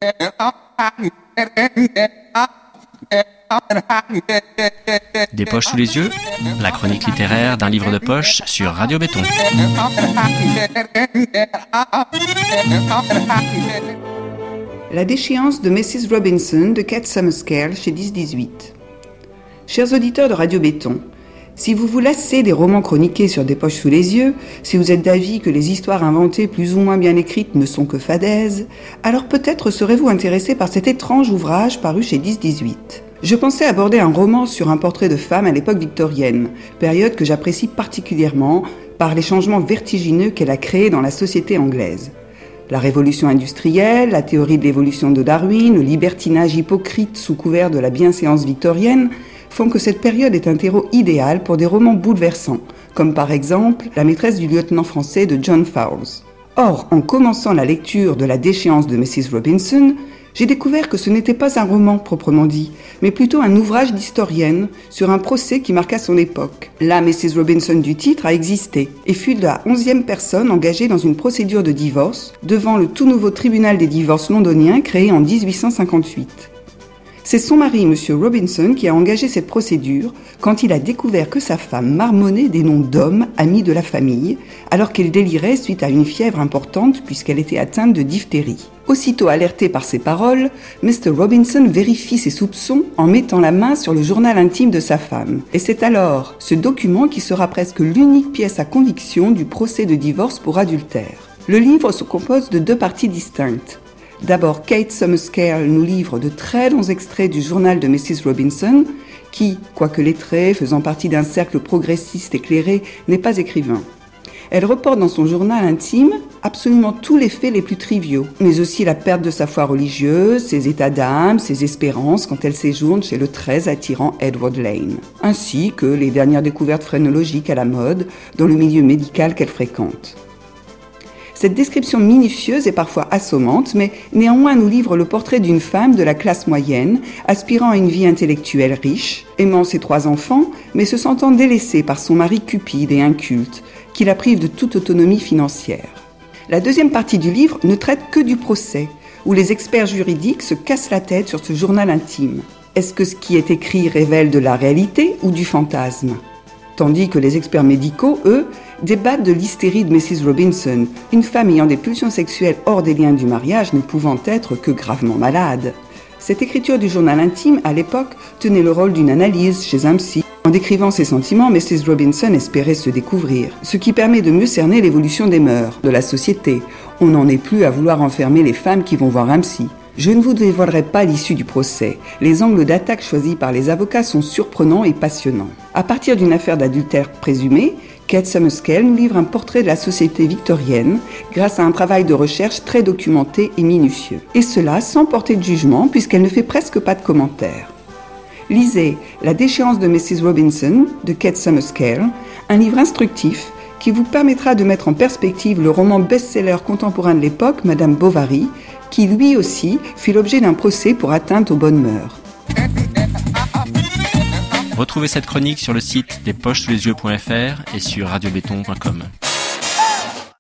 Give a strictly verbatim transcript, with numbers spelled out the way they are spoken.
Des poches sous les yeux, la chronique littéraire d'un livre de poche sur Radio Béton. La déchéance de missus Robinson de Kate Summerscale chez dix dix-huit. Chers auditeurs de Radio Béton, si vous vous lassez des romans chroniqués sur des poches sous les yeux, si vous êtes d'avis que les histoires inventées plus ou moins bien écrites ne sont que fadaises, alors peut-être serez-vous intéressé par cet étrange ouvrage paru chez dix dix-huit. Je pensais aborder un roman sur un portrait de femme à l'époque victorienne, période que j'apprécie particulièrement par les changements vertigineux qu'elle a créés dans la société anglaise. La révolution industrielle, la théorie de l'évolution de Darwin, le libertinage hypocrite sous couvert de la bienséance victorienne font que cette période est un terreau idéal pour des romans bouleversants, comme par exemple La maîtresse du lieutenant français de John Fowles. Or, en commençant la lecture de La déchéance de missus Robinson, j'ai découvert que ce n'était pas un roman proprement dit, mais plutôt un ouvrage d'historienne sur un procès qui marqua son époque. La missus Robinson du titre a existé et fut la onzième personne engagée dans une procédure de divorce devant le tout nouveau tribunal des divorces londonien créé en dix-huit cent cinquante-huit. C'est son mari, M. Robinson, qui a engagé cette procédure quand il a découvert que sa femme marmonnait des noms d'hommes amis de la famille, alors qu'elle délirait suite à une fièvre importante puisqu'elle était atteinte de diphtérie. Aussitôt alerté par ces paroles, mister Robinson vérifie ses soupçons en mettant la main sur le journal intime de sa femme. Et c'est alors ce document qui sera presque l'unique pièce à conviction du procès de divorce pour adultère. Le livre se compose de deux parties distinctes. D'abord, Kate Summerscale nous livre de très longs extraits du journal de missus Robinson, qui, quoique lettrée, faisant partie d'un cercle progressiste éclairé, n'est pas écrivain. Elle reporte dans son journal intime absolument tous les faits les plus triviaux, mais aussi la perte de sa foi religieuse, ses états d'âme, ses espérances quand elle séjourne chez le très attirant Edward Lane, ainsi que les dernières découvertes phrénologiques à la mode dans le milieu médical qu'elle fréquente. Cette description minutieuse est parfois assommante, mais néanmoins nous livre le portrait d'une femme de la classe moyenne, aspirant à une vie intellectuelle riche, aimant ses trois enfants, mais se sentant délaissée par son mari cupide et inculte, qui la prive de toute autonomie financière. La deuxième partie du livre ne traite que du procès, où les experts juridiques se cassent la tête sur ce journal intime. Est-ce que ce qui est écrit révèle de la réalité ou du fantasme ? Tandis que les experts médicaux, eux, débattent de l'hystérie de missus Robinson, une femme ayant des pulsions sexuelles hors des liens du mariage ne pouvant être que gravement malade. Cette écriture du journal intime, à l'époque, tenait le rôle d'une analyse chez un psy. En décrivant ses sentiments, missus Robinson espérait se découvrir, ce qui permet de mieux cerner l'évolution des mœurs, de la société. On n'en est plus à vouloir enfermer les femmes qui vont voir un psy. Je ne vous dévoilerai pas l'issue du procès. Les angles d'attaque choisis par les avocats sont surprenants et passionnants. À partir d'une affaire d'adultère présumée, Kate Summerscale nous livre un portrait de la société victorienne grâce à un travail de recherche très documenté et minutieux. Et cela sans porter de jugement puisqu'elle ne fait presque pas de commentaires. Lisez La déchéance de missus Robinson de Kate Summerscale, un livre instructif qui vous permettra de mettre en perspective le roman best-seller contemporain de l'époque, Madame Bovary, qui lui aussi fit l'objet d'un procès pour atteinte aux bonnes mœurs. Retrouvez cette chronique sur le site des poches sous les yeux point f r et sur radio béton point com.